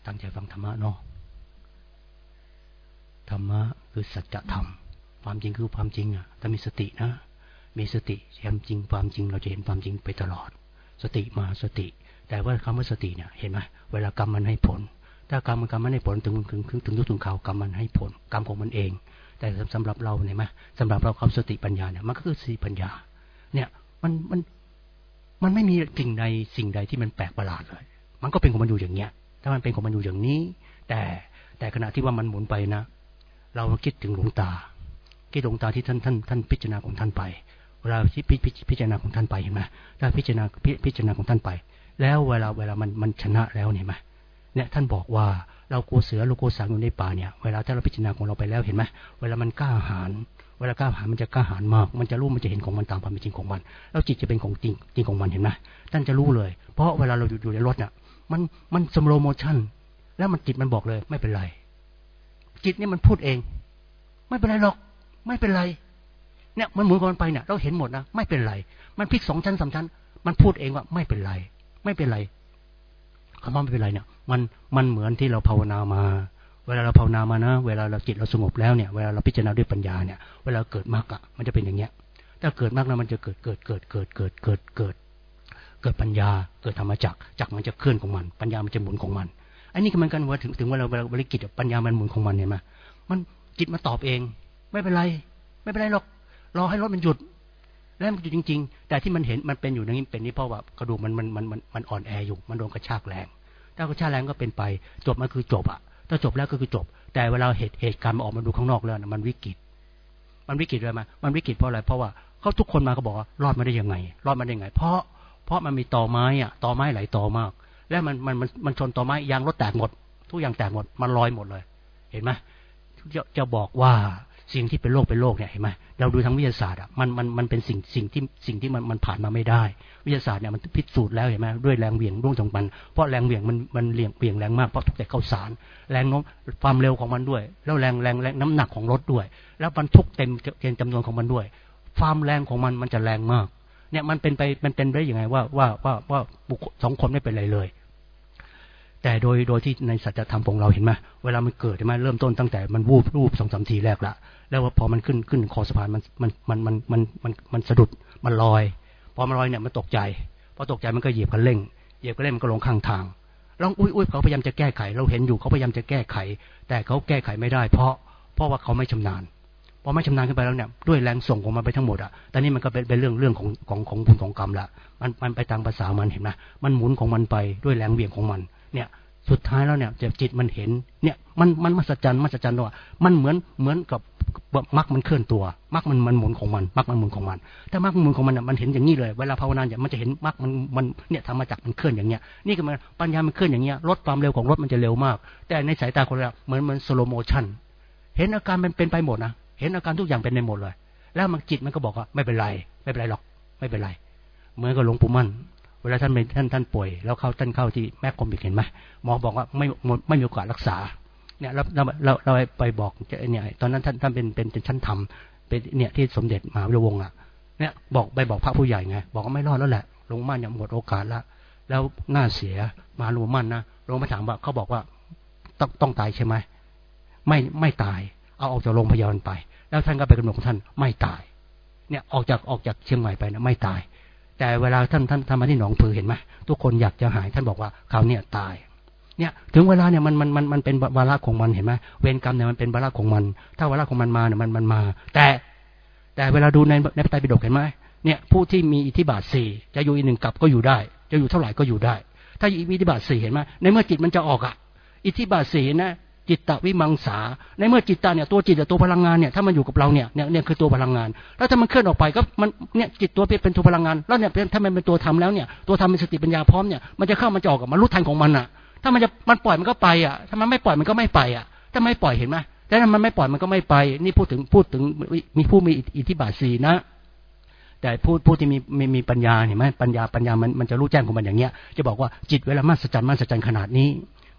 ตั้งใจฟังธรรมะเนาะธรรมะคือสัจธรรมความจริงคือความจริงอ่ะถ้ามีสตินะมีสติความจริงเราจะเห็นความจริงไปตลอดสติมาสติแต่ว่าคำว่าสติเนี่ยเห็นไหมเวลากรรมมันให้ผลถ้ากรรมมันให้ผลถึงยุคถึงข่าวกรรมมันให้ผลกรรมของมันเองแต่สำหรับเราเนี่ยไหมสำหรับเราความสติปัญญาเนี่ยมันก็คือสติปัญญาเนี่ยมันไม่มีสิ่งใดที่มันแปลกประหลาดเลยมันก็เป็นของมันอยู่อย่างเงี้ยถ้ามันเป็นของมันอยู่อย่างนี้แต่ขณะที่ว่ามันหมุนไปนะเราคิดถึงหลวงตาที่ท่านพิจารณาของท่านไปเวลาที่พิจารณาของท่านไปเห็นไหมถ้าพิจารณาของท่านไปแล้วเวลามันชนะแล้วเห็นไหมเนี่ยท่านบอกว่าเรากลัวเสือเรากลัวสังอยู่ในป่าเนี่ยเวลาถ้าเราพิจารณาของเราไปแล้วเห็นไหมเวลามันกล้าหาญมันจะกล้าหาญมากมันจะรู้มันจะเห็นของมันตามความเป็นจริงของมันแล้วจิตจะเป็นของจริงของมันเห็นไหมท่านจะรู้เลยเพราะเวลาเราอยู่ในรถเนี่ยมันสโลโมชั่นแล้วมันจิตมันบอกเลยไม่เป็นไรจิตนี่มันพูดเองไม่เป็นไรหรอกไม่เป็นไรเนี่ยมันหมุนกันไปเนี่ยเราเห็นหมดนะไม่เป็นไรมันพลิก2 ชั้น 3 ชั้นมันพูดเองว่าไม่เป็นไรคำว่าไม่เป็นไรเนี่ยมันเหมือนที่เราภาวนามาเวลาเราภาวนามานะเวลาเราจิตเราสงบแล้วเนี่ยเวลาเราพิจารณาด้วยปัญญาเนี่ยเวลาเกิดมรรคอ่ะมันจะเป็นอย่างเงี้ยถ้าเกิดมรรคนะมันจะเกิดปัญญาเกิดธรรมจักมันจะเคลื่อนของมันปัญญามันจะหมุนของมันอันนี้ก็เหมือนกันว่าถึงเวลาบริกิตปัญญามันหมุนของมันเห็นไหมมันจิตมาตอบเองไม่เป็นไรหรอกรอให้รถมันหยุดแล้วมันหยุดจริงๆแต่ที่มันเห็นมันเป็นอยู่อย่างนี้เป็นนี่เพราะว่ากระดูกมันอ่อนแออยู่มันโดนกระชากแรงถ้ากระชากแรงก็เป็นไปจบมันคือจบอ่ะถ้าจบแล้วก็คือจบแต่เวลาเหตุการณ์ออกมาดูข้างนอกแล้วมันวิกฤตเลยมั้ยมันวิกฤตเพราะอะไรเพราะว่าเขาทุกคนมาก็บอกว่ารอดมาได้ยังไงเพราะมันมีตอไม้หลายตอมากแล้วมันชนตอไม้ยางรถแตกหมดทุกอย่างแตกหมดมันลอยหมดเลยเห็นไหมจะบอกว่าสิ่งที่เป็นโรคเนี่ยเห็นไหมเราดูทางวิทยาศาสตร์อ่ะมันเป็นสิ่งที่มันผ่านมาไม่ได้วิทยาศาสตร์เนี่ยมันพิสูจน์แล้วเห็นไหมด้วยแรงเหวี่ยงร่วงตรงมันเพราะแรงเหวี่ยงมันเหวี่ยงแรงมากเพราะทุกแต่เข้าสารแรงโน้มความเร็วของมันด้วยแล้วแรงน้ำหนักของรถด้วยแล้วบรรทุกเต็มจำนวนของมันด้วยความแรงของมันจะแรงมากเนี่ยมันเป็นไปยังไงว่าบุคคล2 คนไม่เป็นไรเลยแต่โดยที่ในสัจธรรมของเราเห็นไหมเวลามันเกิดใช่ไหมเริ่มต้นตั้งแต่มันวูบรูป 2-3 ทีแรกละแล้วพอมันขึ้นคอสะพานมันสะดุดมันลอยพอมันลอยเนี่ยมันตกใจพอตกใจมันก็เหยียบคันเร่งมันก็ลงข้างทางแล้วอุ้ยเขาพยายามจะแก้ไขเราเห็นอยู่เขาพยายามจะแก้ไขแต่เขาแก้ไขไม่ได้เพราะว่าเขาไม่ชำนาญพอไม่ชำนาญขึ้นไปแล้วเนี่ยด้วยแรงส่งของมันไปทั้งหมดอ่ะแต่นี่มันก็เป็นเรื่องของบุญของกรรมละมันไปตามภาษามันเห็นไหมมันหมุนของมันไปด้วยแรงเหวี่ยงของมันเนี่ยสุดท้ายแล้วเนี่ยจิตมันเห็นเนี่ยมันมหัศจรรย์ว่ามันเหมือนกับมรรคมันเคลื่อนตัวมรรคมันหมุนของมันถ้ามรรคมันหมุนของมันมันเห็นอย่างนี้เลยเวลาภาวนาเนี่ยมันจะเห็นมรรคมันเนี่ยธรรมจักรมันเคลื่อนอย่างเงี้ยนี่ก็มันปัญญามันเคลื่อนอย่างเงี้ยลดความเร็วของรถมันจะเร็วมากแต่ในสายตาคนเราเหมือนสโลโมชั่นเห็นอาการมันเป็นไปหมดนะเห็นอาการทุกอย่างเป็นในหมดเลยแล้วมันจิตมันก็บอกว่าไม่เป็นไรหรอกไม่เป็นไรเหมือนกับหลวงปู่มั่นเวลาท่านป่วยแล้วท่านเข้าที่แมคคอมิกเห็นไหมหมอบอกว่าไม่มีโอกาสรักษาเนี่ยเราไปบอกเนี่ยตอนนั้นท่านเป็นชั้นธรรมเป็นเนี่ยที่สมเด็จมหาวิโรจน์วงศ์เนี่ยบอกพระผู้ใหญ่ไงบอกว่าไม่รอดแล้วแหละหลวงมั่นเนี่ยหมดโอกาสแล้วน่าเสียมาหลวงมั่นนะหลวงมาถามว่าเขาบอกว่าต้องตายใช่ไหมไม่ตายเอาออกจากโรงพยาบาลไปแล้วท่านก็ไปกำหนดของท่านไม่ตายเนี่ยออกจากเชียงใหม่ไปนะไม่ตายแต่เวลาท่านมาที่หนองผือเห็นไหมทุกคนอยากจะหายท่านบอกว่าเขาเนี่ยตายเนี่ยถึงเวลาเนี่ยมันเป็นวาระของมันเห็นไหมเวรกรรมเนี่ยมันเป็นวาระของมันถ้าวาระของมันมาเนี่ยมันมาแต่เวลาดูในพระไตรปิฎกเห็นไหมเนี่ยผู้ที่มีอิทธิบาท4จะอยู่อีก1 กับก็อยู่ได้จะอยู่เท่าไหร่ก็อยู่ได้ถ้ามีอิทธิบาท4เห็นไหมในเมื่อจิตมันจะออกอิทธิบาท4นะจิตตวิมังสาในเมื่อจิตตเนี่ยตัวจิตตัวพลังงานเนี่ยถ้ามันอยู่กับเราเนี่ยคือตัวพลังงานแล้วถ้ามันเคลื่อนออกไปก็มันเนี่ยจิตตัวเป็นตัวพลังงานแล้วเนี่ยถ้ามันเป็นตัวธรรมแล้วเนี่ยตัวธรรมเป็นสติปัญญาพร้อมเนี่ยมันจะเข้ามันจะออกมันรู้ทันของมันถ้ามันปล่อยมันก็ไปถ้ามันไม่ปล่อยมันก็ไม่ไปถ้าไม่ปล่อยเห็นไหมแต่ถ้ามันไม่ปล่อยมันก็ไม่ไปนี่พูดถึงมีผู้มีอิทธิบาท4นะแต่ผู้ที่มีปัญญาเห็นไหมปัญญามันจะรู้แจ้งของมันอย่างเงี้ยจะบอกว่าจิตเวลามหัศจรรย์ขนาดนี้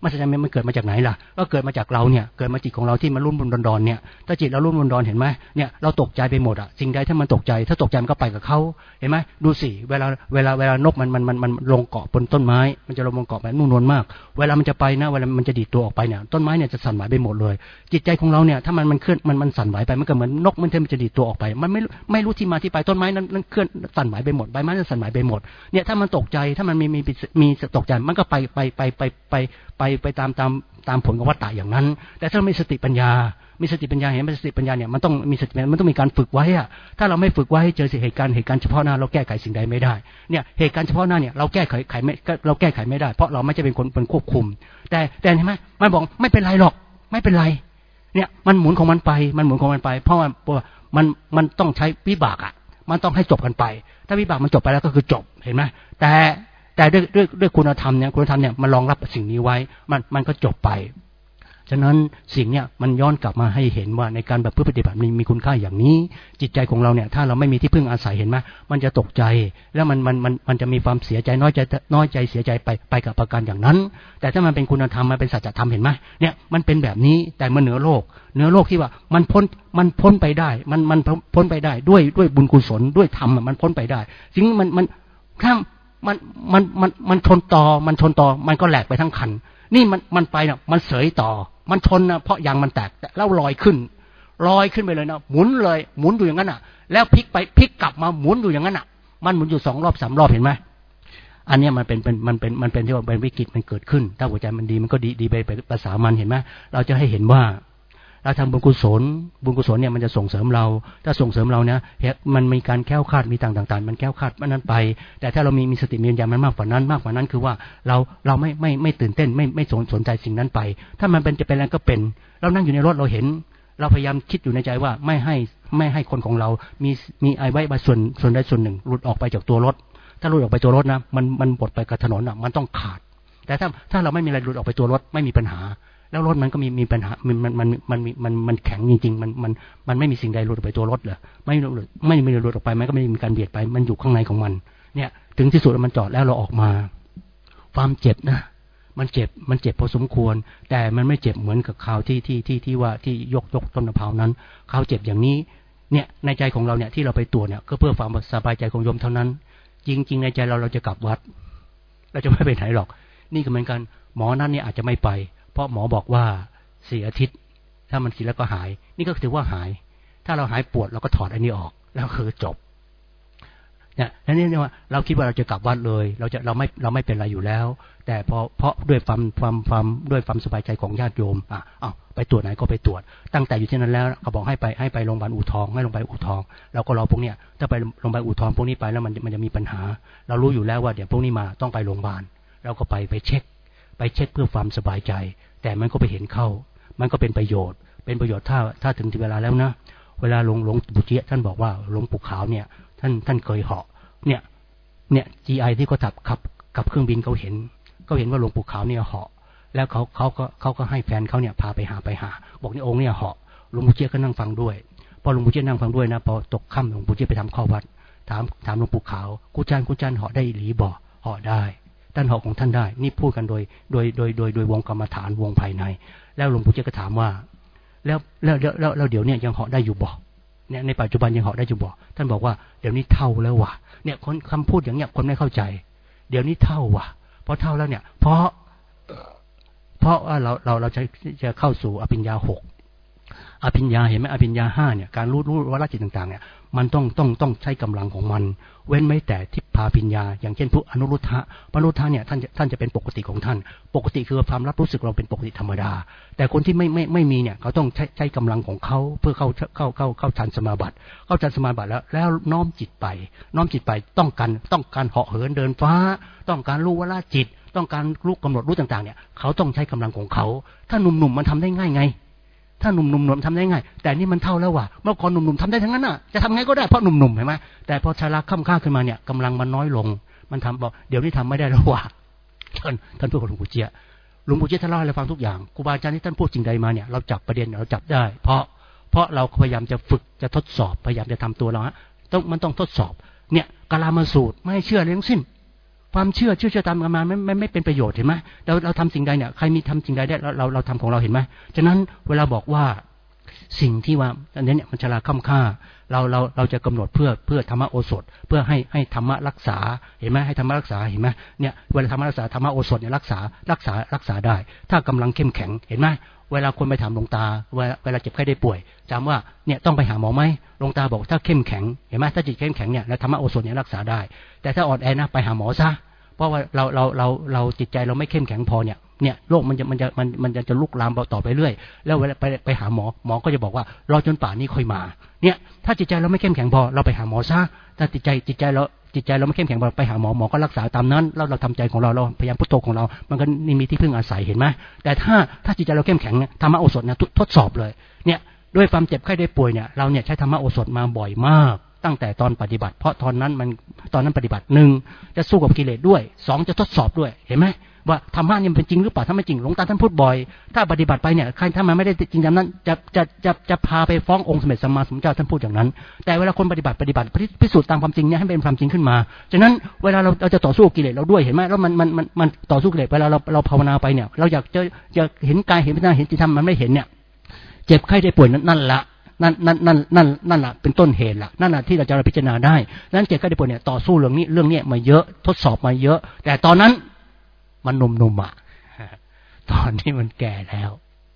มหัศจรรย์มันเกิดมาจากไหนล่ะก็เกิดมาจากเราเนี่ยเกิดมาจิตของเราที่มันรุ่มดอนเนี่ยถ้าจิตเรารุ่มดอนเห็นไหมเนี่ยเราตกใจไปหมดอ่ะสิ่งใดถ้ามันตกใจถ้าตกใจมันก็ไปกับเขาเห็นไหมดูสิเวลานกมันลงเกาะบนต้นไม้มันจะลงเกาะแบบนุ่มนวลมากเวลามันจะไปนะเวลามันจะดีดตัวออกไปเนี่ยต้นไม้เนี่ยจะสั่นไหวไปหมดเลยจิตใจของเราเนี่ยถ้ามันเคลื่อนมันสั่นไหวไปมันก็เหมือนนกมันจะดีดตัวออกไปมันไม่รู้ที่มาที่ไปต้นไม้นั้นเคลื่อนสั่นไหวไปหมดใบไม้จะสั่นไหวไปหมดเนี่ยถ้ามันตกใจถ้ามันมีตกใจมันก็ไปตามผลของวัฏฏะอย่างนั้นแต่ถ้ามีสติปัญญาเห็นไหมสติปัญญาเนี่ยมันต้องมีสติมันต้องมีการฝึกไว้อะถ้าเราไม่ฝึกไว้เจอเหตุการณ์เฉพาะหน้าเราแก้ไขสิ่งใดไม่ได้เนี่ยเหตุการณ์เฉพาะหน้าเนี่ยเราแก้ไขไม่ได้เพราะเราไม่ใช่เป็นคนเป็นควบคุมแต่เห็นไหมมันบอกไม่เป็นไรหรอกไม่เป็นไรเนี่ยมันหมุนของมันไปเพราะว่ามันต้องใช้วิบากอ่ะมันต้องให้จบกันไปถ้าวิบากมันจบไปแล้วก็คือจบเห็นไหมแต่ด้วยคุณธรรมเนี่ยมันรองรับสิ่งนี้ไว้มันก็จบไปฉะนั้นสิ่งเนี้ยมันย้อนกลับมาให้เห็นว่าในการแบบปฏิบัติมีคุณค่าอย่างนี้จิตใจของเราเนี่ยถ้าเราไม่มีที่พึ่งอาศัยเห็นไหมมันจะตกใจแล้วมันจะมีความเสียใจน้อยใจเสียใจไปกับประการอย่างนั้นแต่ถ้ามันเป็นคุณธรรมมันเป็นสัจธรรมเห็นไหมเนี่ยมันเป็นแบบนี้แต่มันเหนือโลกที่ว่ามันพ้นไปได้มันพ้นไปได้ด้วยบุญกุศลด้วยธรรมมันพ้นไปได้สิ่งมันถ้ามันชนต่อมันก็แหลกไปทั้งคันนี่มันไปเนี่ยมันเสยต่อมันชนนะเพราะยางมันแตกแล้วลอยขึ้นไปเลยนะหมุนอยู่อย่างนั้นอ่ะแล้วพลิกกลับมาหมุนอยู่อย่างนั้นอ่ะมันหมุนอยู่2 รอบ 3 รอบเห็นไหมอันนี้มันเป็นที่ว่าเป็นวิกฤตมันเกิดขึ้นถ้าหัวใจมันดีมันก็ดีไปภาษามันเห็นไหมเราจะให้เห็นว่าเราทำบุญกุศลเนี่ยมันจะส่งเสริมเราถ้าส่งเสริมเราเนี่ยมันมีการแก้วคาดมีต่างๆมันแก้วคาดมันนั้นไปแต่ถ้าเรามีสติมีปัญญามันมากกว่านั้นคือว่าเราไม่ตื่นเต้นไม่สนใจสิ่งนั้นไปถ้ามันเป็นจะเป็นอะไรก็เป็นเรานั่งอยู่ในรถเราเห็นเราพยายามคิดอยู่ในใจว่าไม่ให้คนของเรามีไอไว้มาส่วนใดส่วนหนึ่งหลุดออกไปจากตัวรถถ้าหลุดออกไปตัวรถนะมันบดไปกับถนนอ่ะมันต้องขาดแต่ถ้าเราไม่มีอะไรหลุดออกไปตัวรถไม่มีปัญหาแล้วรถมันก็มีปัญหามันแข็งจริงๆมันไม่มีสิ่งใดหลุดออกไปตัวรถเลยไม่หลุดออกไปมันก็ไม่มีการเบียดไปมันอยู่ข้างในของมันเนี่ยถึงที่สุดมันจอดแล้วเราออกมาความเจ็บนะมันเจ็บพอสมควรแต่มันไม่เจ็บเหมือนกับคราวที่ว่าที่ยกต้นมะพร้าวนั้นคราวเจ็บอย่างนี้เนี่ยในใจของเราเนี่ยที่เราไปตรวจเนี่ยก็เพื่อความสบายใจของโยมเท่านั้นจริงๆในใจเราจะกลับวัดเราจะไม่ไปไหนหรอกนี่ก็เหมือนกันหมอนั้นเนี่ยอาจจะไม่ไปเพราะหมอบอกว่า4 อาทิตย์ถ้ามันกินแล้วก็หายนี่ก็ถือว่าหายถ้าเราหายปวดเราก็ถอดอันนี้ออกแล้วคือจบเนี่ยนั่นนี่ว่าเราคิดว่าเราจะกลับวัดเลยเราไม่เป็นไรอยู่แล้วแต่เพราะด้วยความสบายใจของญาติโยมไปตรวจไหนก็ไปตรวจตั้งแต่อยู่ที่นั้นแล้วเขาบอกให้ไปโรงพยาบาลอู่ทองให้โรงพยาบาลอู่ทองเราก็รอพวกเนี้ยถ้าไปโรงพยาบาลอู่ทองพวกนี้ไปแล้วมันจะมีปัญหาเรารู้อยู่แล้วว่าเดี๋ยวพวกนี้มาต้องไปโรงพยาบาลเราก็ไปเช็คเพื่อความสบายใจแต่มันก็ไปเห็นเข้ามันก็เป็นประโยชน์ถ้าถึงเวลาแล้วนะเวลาหลวงปู่เจี๊ยท่านบอกว่าหลวงปู่ขาวเนี่ยท่านเคยเหาะเนี่ย GI ที่เขาขับเครื่องบินเขาเห็นว่าหลวงปู่ขาวเนี่ยเหาะแล้วเขาก็ให้แฟนเขาเนี่ยพาไปหาบอกนี่องค์เนี่ยเหาะหลวงปู่เจี๊ยก็นั่งฟังด้วยพอหลวงปู่เจี๊ยนั่งฟังด้วยนะพอตกค่ำหลวงปู่เจี๊ยไปทำข้อวัดถามหลวงปู่ขาวกูจันเหาะได้หรือบ่เหาะได้ท่านเหาะของท่านได้นี่พูดกันโดยวงกรรมฐานวงภายในแล้วหลวงปู่เจ้าก็ถามว่าแล้วเดี๋ยวเนี่ยยังเหาะได้อยู่บ่เนี่ยในปัจจุบันยังเหาะได้อยู่บ่ท่านบอกว่าเดี๋ยวนี้เท่าแล้วว่ะเนี่ยคนคำพูดอย่างเนี้ยคนไม่เข้าใจเดี๋ยวนี้เท่าว่ะเพราะเท่าแล้วเนี่ยเพราะว่าเราจะเข้าสู่อภิญญา 6อภิญญาเห็นไหมอภิญญา 5เนี่ยการรู้วาระจิตต่างๆเนี่ยมันต้องใช้กำลังของมันเว้นไม่แต่ทิพพาภิญญาอย่างเช่นพวกอนุรุทธะปนุรุทธะเนี่ยท่านจะเป็นปกติของท่านปกติคือความรับรู้สึกเราเป็นปกติธรรมดาแต่คนที่ไม่มีเนี่ยเขาต้องใช้กำลังของเขาเพื่อเข้าฌานสมาบัติแล้วน้อมจิตไปต้องการเหาะเหินเดินฟ้าต้องการรู้วาระจิตต้องการรู้กำหนดรู้ต่างๆเนี่ยเขาต้องใช้กำลังของเขาถ้าหนุ่มๆมันทำได้ง่ายไงถ้าหนุ่มๆทำได้ง่ายแต่นี่มันเท่าแล้วว่ะเมื่อก่อนหนุ่มๆทำได้ทั้งนั้นน่ะจะทำไงก็ได้เพราะหนุ่มๆเห็นไหมแต่พอชราค่ำค่าขึ้นมาเนี่ยกำลังมันน้อยลงมันทำบอกเดี๋ยวนี้ทำไม่ได้แล้วว่ะท่านพูดกับหลวงปู่เจี๊ยท่านเล่าให้เราฟังทุกอย่างครูบาอาจารย์ที่ท่านพูดจริงใดมาเนี่ยเราจับประเด็นเราจับได้เพราะเราพยายามจะฝึกจะทดสอบพยายามจะทำตัวเรามันต้องทดสอบเนี่ยกาลามาสูตรไม่ให้เชื่อเลยทั้งสิ้นความเชื่อตามกันมาไม่เป็นประโยชน์เห็นไหมเราทำสิ่งใดเนี่ยใครมีทำสิ่งใดได้เราทำของเราเห็นไหมฉะนั้นเวลาบอกว่าสิ่งที่ว่าอันนี้เนี่ยมันชราค่ำค่าเราจะกำหนดเพื่อธรรมะโอสถเพื่อให้ธรรมะรักษาเห็นไหมให้ธรรมะรักษาเห็นไหมเนี่ยเวลาธรรมะรักษาธรรมะโอสถเนี่ยรักษาได้ถ้ากำลังเข้มแข็งเห็นไหมเวลาคนไปถามหลวงตาเวลาเจ็บไข้ได้ป่วยถามว่าเนี่ยต้องไปหาหมอไหมหลวงตาบอกถ้าเข้มแข็งเห็นไหมถ้าจิตเข้มแข็งเนี่ยแล้วธรรมะโอสถเนี่ยรักษาได้แต่ถ้าอ่อนแอนะไปหาหมอซะเพราะว่าเราจิตใจเราไม่เข้มแข็งพอเนี่ยโรคมันจะลุกลามต่อไปเรื่อยแล้วเวลาไปหาหมอก็จะบอกว่ารอจนป่านนี้ค่อยมาเนี่ยถ้าจิตใจเราไม่เข้มแข็งพอเราไปหาหมอซะถ้าจิตใจเราไม่เข้มแข็งพอไปหาหมอก็รักษาตามนั้นเราทำใจของเราพยายามพุทโธของเรามันก็มีที่พึ่งอาศัยเห็นไหมแต่ถ้าจิตใจเราเข้มแข็งธรรมะโอสถเนี่ยทดสอบเลยเนี่ยด้วยความเจ็บไข้ได้ป่วยเนี่ยเราเนี่ยใช้ธรรมะโอสถมาบ่อยมากตั้งแต่ตอนปฏิบัติเพราะตอนนั้นปฏิบัติ1จะสู้กับกิเลสด้วย2จะทดสอบด้วยเห็นไหมว่าธรรมะนี่มันเป็นจริงหรือเปล่าถ้าไม่จริงหลวงตาท่านพูดบ่อยถ้าปฏิบัติไปเนี่ยใครถ้ามันไม่ได้จริงตามนั้นจะพาไปฟ้ององค์สมเด็จสัมมาสัมพุทธเจ้าท่านพูดอย่างนั้นแต่เวลาคนปฏิบัติพิสูจน์ตามความจริงเนี่ยให้เป็นความจริงขึ้นมาฉะนั้นเวลาเราจะต่อสู้กิเลสเราด้วยเห็นไหมแล้วมันต่อสู้กิเลสเวลาเราภาวนาไปเนี่ยเราอยากจะเห็นกายเห็นวิญญาณเห็นจิตธรรมมันไม่เห็นเนี่ยเจ็บไข้ได้ป่วยนั่นละนั่นแหละเป็นต้นเหตุละนั่นแหละที่เราจะพิจารณาได้นั้นเจ็บไข้ได้ป่วยเนี่ยต่อสู้เรื่องนี้มาเยอะทดสอบมาเยอะแต่ตอนนั้นมันหนุ่มๆอ่ะตอนนี้มันแก่แล้ว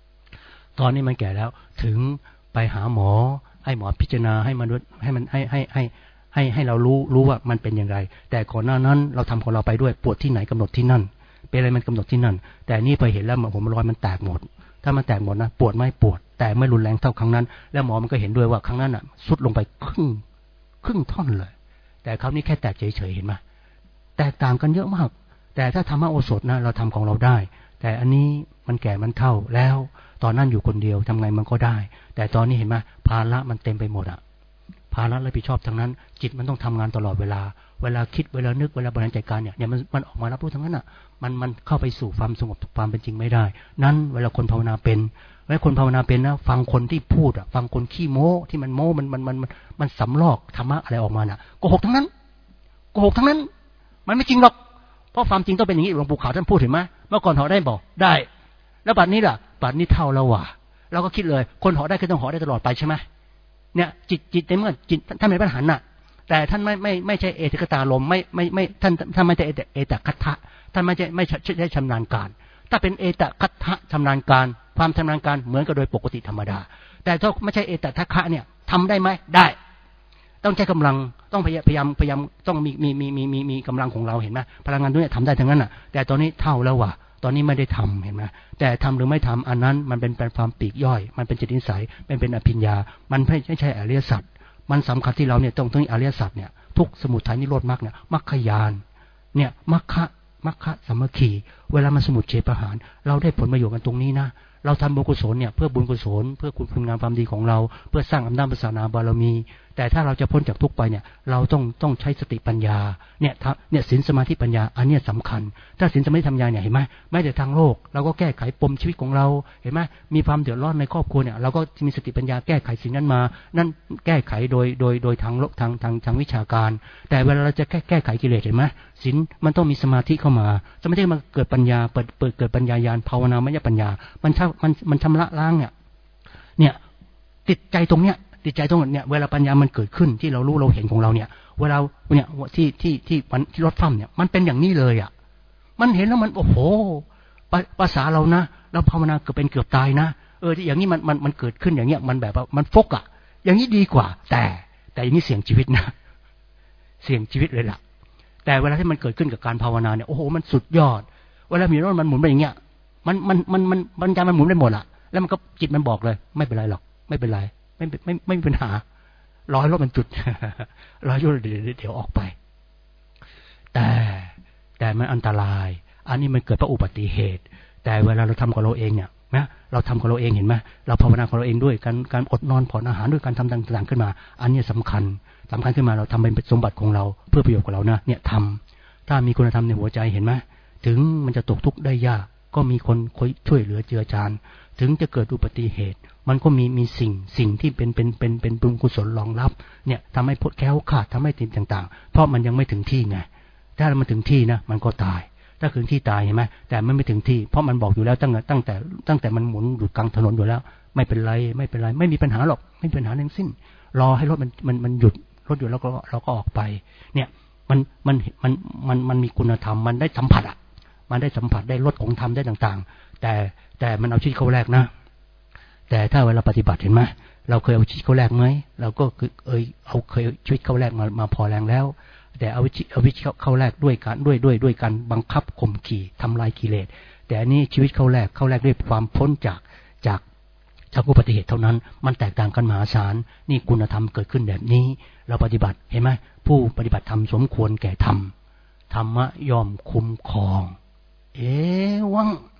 ถึงไปหาหมอให้หมอพิจารณาให้มันให้เรารู้ว่ามันเป็นอย่างไรแต่ก่อนหน้านั้นเราทำของเราไปด้วยปวดที่ไหนกำหนดที่นั่นเป็นอะไรมันกำหนดที่นั่นแต่นี่พอเห็นแล้วผมรอยมันแตกหมดถ้ามันแตกหมดนะปวดไม่ปวดแต่ไม่รุนแรงเท่าครั้งนั้นแล้วหมอมันก็เห็นด้วยว่าครั้งนั้นอ่ะสุดลงไปครึ่งท่อนเลยแต่คราวนี้แค่แตกเฉยๆเห็นไหมแตกต่างกันเยอะมากแต่ถ้าธรรมะโอสถนะเราทำของเราได้แต่อันนี้มันแก่มันเฒ่าแล้วตอนนั้นอยู่คนเดียวทำไงมันก็ได้แต่ตอนนี้เห็นไหมภาระมันเต็มไปหมดอ่ะภาระรับผิดชอบทั้งนั้นจิตมันต้องทำงานตลอดเวลาคิดเวลานึกเวลาบริหารจัดการเนี่ยมันออกมารับรู้ทั้งนั้นอ่ะมันเข้าไปสู่ความสงบความเป็นจริงไม่ได้นั้นเวลาคนภาวนาเป็นนะฟังคนที่พูดอ่ะฟังคนขี้โม้ที่มันโม้มันสำลอกธรรมะอะไรออกมาน่ะโกหกทั้งนั้นมันไม่จริงหรอกเพราะความจริงต้องเป็นอย่างนี้หลวงปู่ขาวท่านพูดเห็นไหมเมื่อก่อนห่อได้บอกได้แล้วบัดนี้ล่ะบัดนี้เท่าแล้วว่ะเราก็คิดเลยคนห่อได้ก็ต้องห่อได้ตลอดไปใช่ไหมเนี่ยจิตในเมื่อจิตท่านเป็นพระอรหันต์น่ะแต่ท่านไม่ใช่เอตกตาลมไม่ท่านไม่ใช่เอตคัตถะท่านไม่ใช่ชำนาญการถ้าเป็นเอตคัตถะชำนาญการความชำนาญการเหมือนกับโดยปกติธรรมดาแต่ถ้าไม่ใช่เอตทัคคะเนี่ยทำได้ไหมได้ต้องใช้กำลังต้องพยายามต้องมีกำลังของเราเห็นไหมพลังงานตัวนี้ทำได้ทั้งนั้นอ่ะแต่ตอนนี้เท่าแล้วว่ะตอนนี้ไม่ได้ทำเห็นไหมแต่ทำหรือไม่ทำอันนั้นมันเป็นความปีกย่อยมันเป็นจิตนิสัยเป็นอภิญญามันไม่ใช่อริยสัจมันสำคัญที่เราเนี่ยต้องอริยสัจเนี่ยทุกสมุทัยนิโรธมรรคเนี่ยมรรคญาณเนี่ยมรรคสามัคคีเวลามันสมุทเฉทประหารเราได้ผลประโยชน์กันตรงนี้นะเราทำบุญกุศลเนี่ยเพื่อบุญกุศลเพื่อคุณงามความดีของเราเพื่อสร้างอำนาจศาสนาบารมีแต่ถ้าเราจะพ้นจากทุกข์ไปเนี่ยเราต้องใช้สติปัญญาเนี่ยศีลสมาธิปัญญาอันนี้สำคัญถ้าศีลสมาธิปัญญาเนี่ยเห็นไหมไม่แต่ทางโลกเราก็แก้ไขปมชีวิตของเราเห็นไหมมีความเดือดร้อนในครอบครัวเนี่ยเราก็มีสติปัญญาแก้ไขสิ่งนั้นมานั่นแก้ไขโดยทางวิชาการแต่เวลาเราจะแก้ไขกิเลสเห็นไหมศีลมันต้องมีสมาธิเข้ามาสมาธิมันเกิดปัญญาเกิดปัญญาญาณภาวนามยปัญญามันชำระล้างเนี่ยติดใจตรงเนี้ยเนี่ยเวลาปัญญามันเกิดขึ้นที่เรารู้เราเห็นของเราเนี่ยเวลาเนี่ยที่รถฟั่มเนี่ยมันเป็นอย่างนี้เลยอ่ะมันเห็นแล้วมันโอ้โหภาษาเรานะเราภาวนาเกือบตายนะที่อย่างนี้มันเกิดขึ้นอย่างเงี้ยมันแบบว่ามันฟกอ่ะอย่างนี้ดีกว่าแต่อย่างนี้เสี่ยงชีวิตนะเสี่ยงชีวิตเลยล่ะแต่เวลาที่มันเกิดขึ้นกับการภาวนาเนี่ยโอ้โหมันสุดยอดเวลามีรถมันหมุนไปอย่างเงี้ยมันใจมันหมุนไปหมดอ่ะแล้วมันก็จิตมันบอกเลยไม่เป็นไรหรอกไม่เป็นไรไม่มีปัญหารอให้รถมันจุดรอให้รถเดี๋ยวออกไปแต่มันอันตรายอันนี้มันเกิดเพราะอุบัติเหตุแต่เวลาเราทำกับเราเองเนี่ยนะเราทำกับเราเองเห็นไหมเราภาวนาของเราเองด้วยการอดนอนผ่อนอาหารด้วยการทำต่างๆขึ้นมาอันนี้สำคัญขึ้นมาเราทำเป็นสมบัติของเราเพื่อประโยชน์ของเรานะเนี่ยทำถ้ามีคุณธรรมในหัวใจเห็นไหมถึงมันจะตกทุกข์ได้ยากก็มีคนคอยช่วยเหลือเจือจานถึงจะเกิดอุบัติเหตุมันก็มีสิ่งที่เป็นบุญกุศลรองรับเนี่ยทำให้พ้นแคล้วขาดทำให้ติดต่างๆเพราะมันยังไม่ถึงที่ไงถ้ามันถึงที่นะมันก็ตายถ้าถึงที่ตายเห็นไหมแต่มันไม่ถึงที่เพราะมันบอกอยู่แล้วตั้งแต่มันหมุนอยู่กลางถนนอยู่แล้วไม่เป็นไรไม่มีปัญหาหรอกไม่มีปัญหาทั้งสิ้นรอให้รถมันหยุดรถหยุดแล้วก็เราก็ออกไปเนี่ยมันมีคุณธรรมมันได้สัมผัสอ่ะมันได้สัมผัสได้รสของธรรมได้ต่างๆแต่มันเอาชีวิตเขาแรกนะแต่ถ้าเวลาปฏิบัติเห็นไหมเราเคยเอาชีวิตเขาแรกไหมเราก็เคยชีวิตเขาแรกมาพอแรงแล้วแต่เอาวิธีเข้าแรกด้วยการบังคับข่มขี่ทำลายกิเลสแต่อันนี้ชีวิตเข้าแรกด้วยความพ้นจากอุบัติเหตุเท่านั้นมันแตกต่างกันมหาศาลนี่คุณธรรมเกิดขึ้นแบบนี้เราปฏิบัติเห็นไหมผู้ปฏิบัติธรรมสมควรแก่ธรรมธรรมะย่อมคุ้มครองวัง